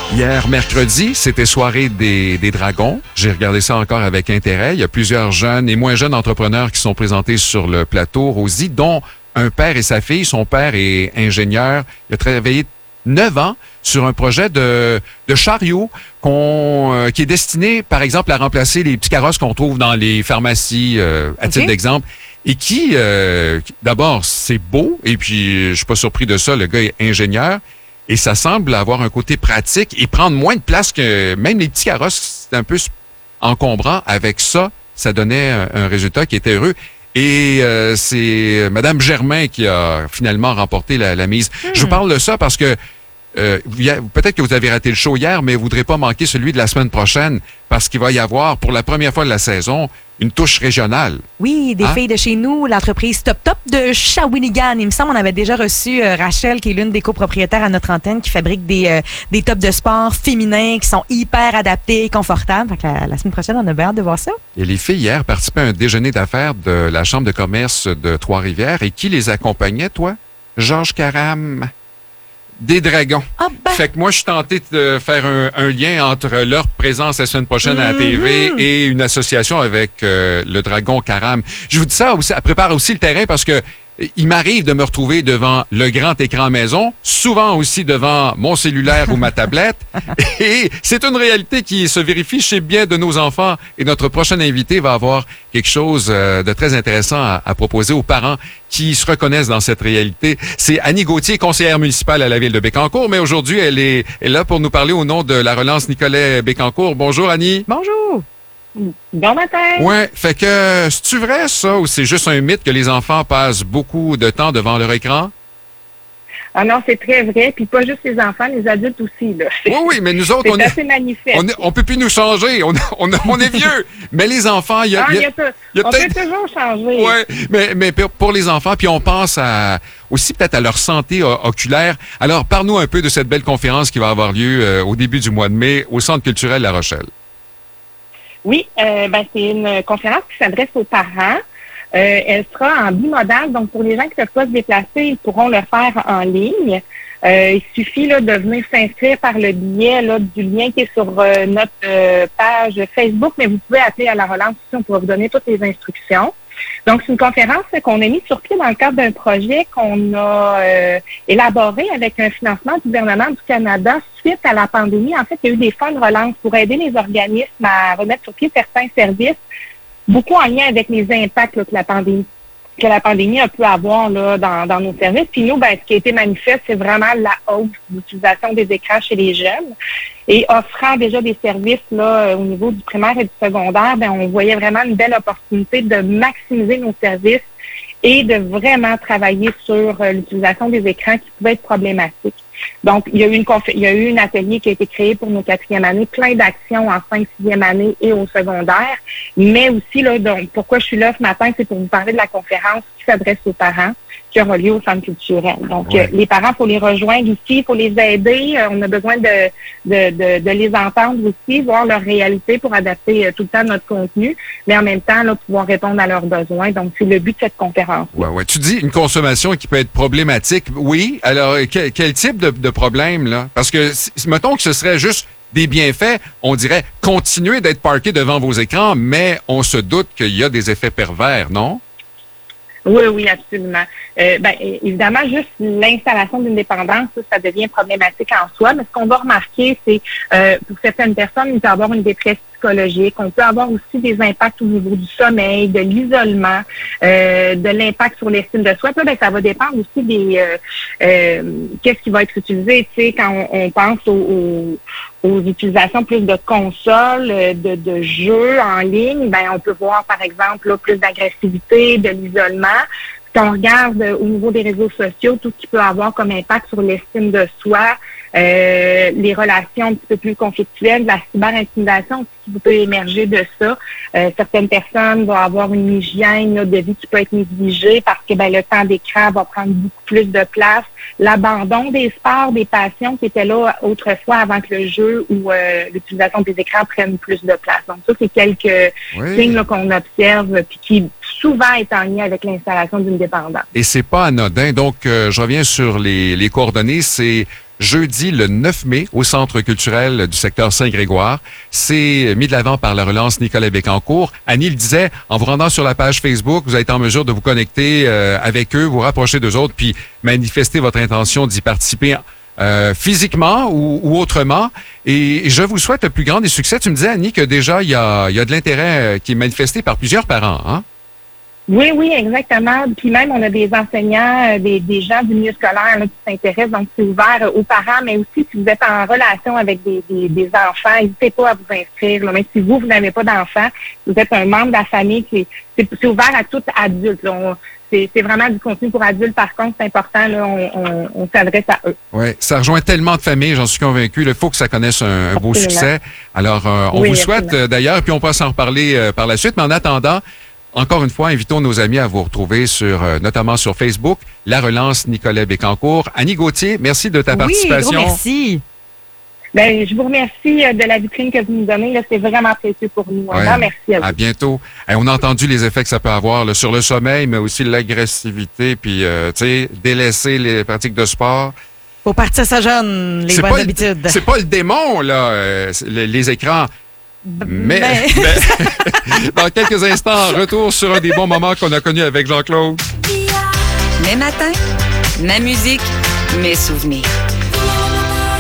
Hier, mercredi, c'était soirée des Dragons. J'ai regardé ça encore avec intérêt. Il y a plusieurs jeunes et moins jeunes entrepreneurs qui sont présentés sur le plateau, Rosie, dont un père et sa fille. Son père est ingénieur. Il a travaillé 9 ans sur un projet de chariot qui est destiné, par exemple, à remplacer les petits carrosses qu'on trouve dans les pharmacies, à titre d'exemple. Et qui, d'abord, c'est beau. Et puis, je suis pas surpris de ça. Le gars est ingénieur. Et ça semble avoir un côté pratique et prendre moins de place que même les petits carrosses, c'est un peu encombrant. Avec ça, ça donnait un résultat qui était heureux. Et c'est Mme Germain qui a finalement remporté la mise. Je vous parle de ça parce que peut-être que vous avez raté le show hier, mais vous ne voudrez pas manquer celui de la semaine prochaine parce qu'il va y avoir, pour la première fois de la saison, une touche régionale. Oui, des filles de chez nous, l'entreprise Top Top de Shawinigan. Il me semble qu'on avait déjà reçu Rachel, qui est l'une des copropriétaires à notre antenne, qui fabrique des tops de sport féminins qui sont hyper adaptés et confortables. Fait que la semaine prochaine, on a bien hâte de voir ça. Et les filles, hier, participaient à un déjeuner d'affaires de la Chambre de commerce de Trois-Rivières. Et qui les accompagnait, toi? Georges Caram. Des Dragons. Ah ben. Fait que moi, je suis tenté de faire un lien entre leur présence la semaine prochaine à la TV et une association avec le Dragon Caram. Je vous dis ça aussi, elle prépare aussi le terrain parce que il m'arrive de me retrouver devant le grand écran maison, souvent aussi devant mon cellulaire ou ma tablette. Et c'est une réalité qui se vérifie chez bien de nos enfants. Et notre prochain invité va avoir quelque chose de très intéressant à proposer aux parents qui se reconnaissent dans cette réalité. C'est Annie Gauthier, conseillère municipale à la ville de Bécancour, mais aujourd'hui, elle est là pour nous parler au nom de la relance Nicolet Bécancour. Bonjour, Annie. Bonjour. Bon matin. Ouais, fait que c'est-tu vrai ça ou c'est juste un mythe que les enfants passent beaucoup de temps devant leur écran? Ah non, c'est très vrai. Puis pas juste les enfants, les adultes aussi. Là. Oui, mais nous autres, c'est assez manifeste. On peut plus nous changer. On est vieux. Mais les enfants, on peut toujours changer. Oui, mais pour les enfants, puis on pense aussi peut-être à leur santé oculaire. Alors, parle-nous un peu de cette belle conférence qui va avoir lieu au début du mois de mai au Centre culturel La Rochelle. Oui, c'est une conférence qui s'adresse aux parents. Elle sera en bimodal, donc pour les gens qui ne peuvent pas se déplacer, ils pourront le faire en ligne. Il suffit là, de venir s'inscrire par le biais là, du lien qui est sur notre page Facebook, mais vous pouvez appeler à la relance aussi, on pourra vous donner toutes les instructions. Donc, c'est une conférence qu'on a mise sur pied dans le cadre d'un projet qu'on a élaboré avec un financement du gouvernement du Canada suite à la pandémie. En fait, il y a eu des fonds de relance pour aider les organismes à remettre sur pied certains services, beaucoup en lien avec les impacts là, que la pandémie a pu avoir là, dans nos services. Puis nous, ce qui a été manifeste, c'est vraiment la hausse d'utilisation des écrans chez les jeunes. Et offrant déjà des services là au niveau du primaire et du secondaire, on voyait vraiment une belle opportunité de maximiser nos services et de vraiment travailler sur l'utilisation des écrans qui pouvait être problématique. Donc, il y a eu un atelier qui a été créé pour nos 4e années, plein d'actions en 5e, 6e année et au secondaire. Mais aussi, là, donc, pourquoi je suis là ce matin, c'est pour vous parler de la conférence qui s'adresse aux parents, qui aura lieu au centre culturel. Donc, les parents, il faut les rejoindre ici, il faut les aider. On a besoin de les entendre aussi, voir leur réalité pour adapter tout le temps notre contenu, mais en même temps, là, pouvoir répondre à leurs besoins. Donc, c'est le but de cette conférence. Ouais. Tu dis une consommation qui peut être problématique. Oui. Alors, quel type de problème, là? Parce que, mettons que ce serait juste des bienfaits, on dirait continuer d'être parqué devant vos écrans, mais on se doute qu'il y a des effets pervers, non? Oui, absolument. Évidemment, juste l'installation d'une dépendance, ça devient problématique en soi, mais ce qu'on va remarquer, c'est pour certaines personnes, il peut y avoir une détresse psychologique, on peut avoir aussi des impacts au niveau du sommeil, de l'isolement, de l'impact sur l'estime de soi. Puis là, ça va dépendre aussi des qu'est-ce qui va être utilisé, tu sais, quand on pense aux utilisations plus de consoles, de jeux en ligne, on peut voir, par exemple, là, plus d'agressivité, de l'isolement. Si on regarde au niveau des réseaux sociaux, tout ce qui peut avoir comme impact sur l'estime de soi, les relations un petit peu plus conflictuelles, la cyberintimidation qui peut émerger de ça. Certaines personnes vont avoir une hygiène là, de vie qui peut être négligée parce que le temps d'écran va prendre beaucoup plus de place. L'abandon des sports, des passions qui étaient là autrefois avant que le jeu ou l'utilisation des écrans prennent plus de place. Donc ça, c'est quelques signes là, qu'on observe puis qui souvent est en lien avec l'installation d'une dépendance. Et c'est pas anodin. Donc, je reviens sur les coordonnées. C'est jeudi le 9 mai au Centre culturel du secteur Saint-Grégoire. C'est mis de l'avant par la relance Nicolas Bécancourt. Annie le disait, en vous rendant sur la page Facebook, vous êtes en mesure de vous connecter avec eux, vous rapprocher d'eux autres, puis manifester votre intention d'y participer physiquement ou autrement. Et je vous souhaite le plus grand des succès. Tu me disais, Annie, que déjà, il y a de l'intérêt qui est manifesté par plusieurs parents, hein? Oui, oui, exactement. Puis même, on a des enseignants, des gens du milieu scolaire là, qui s'intéressent. Donc, c'est ouvert aux parents, mais aussi si vous êtes en relation avec des enfants, n'hésitez pas à vous inscrire. Là. Même si vous n'avez pas d'enfants, vous êtes un membre de la famille, c'est ouvert à tout adulte. Là. C'est vraiment du contenu pour adultes. Par contre, c'est important, là, on s'adresse à eux. Oui, ça rejoint tellement de familles, j'en suis convaincu. Il faut que ça connaisse un beau succès. Alors, on vous souhaite d'ailleurs, puis on peut s'en reparler par la suite. Mais en attendant, encore une fois, invitons nos amis à vous retrouver notamment sur Facebook, La Relance Nicolas Bécancourt. Annie Gauthier, merci de ta participation. Oui, merci. Ben, je vous remercie de la vitrine que vous nous donnez. Là, c'est vraiment précieux pour nous. Ouais. Merci à vous. À bientôt. On a entendu les effets que ça peut avoir là, sur le sommeil, mais aussi l'agressivité, puis délaisser les pratiques de sport. Faut partir ça jeune, les bonnes habitudes. C'est pas le démon, là, les écrans. Mais dans quelques instants, retour sur un des bons moments qu'on a connus avec Jean-Claude. Mes matins, ma musique, mes souvenirs.